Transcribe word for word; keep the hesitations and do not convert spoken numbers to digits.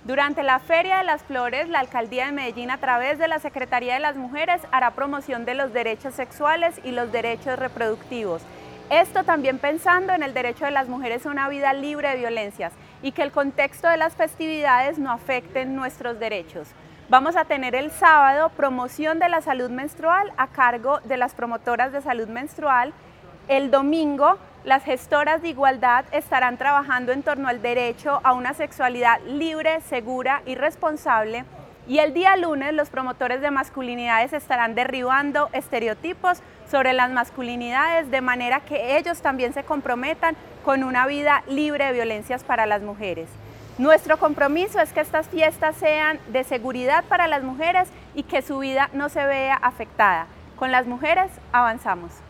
Durante la Feria de las Flores, la Alcaldía de Medellín, a través de la Secretaría de las Mujeres, hará promoción de los derechos sexuales y los derechos reproductivos. Esto también pensando en el derecho de las mujeres a una vida libre de violencias y que el contexto de las festividades no afecten nuestros derechos. Vamos a tener el sábado promoción de la salud menstrual a cargo de las promotoras de salud menstrual. El domingo, las gestoras de igualdad estarán trabajando en torno al derecho a una sexualidad libre, segura y responsable. Y el día lunes, los promotores de masculinidades estarán derribando estereotipos sobre las masculinidades de manera que ellos también se comprometan con una vida libre de violencias para las mujeres. Nuestro compromiso es que estas fiestas sean de seguridad para las mujeres y que su vida no se vea afectada. Con las mujeres avanzamos.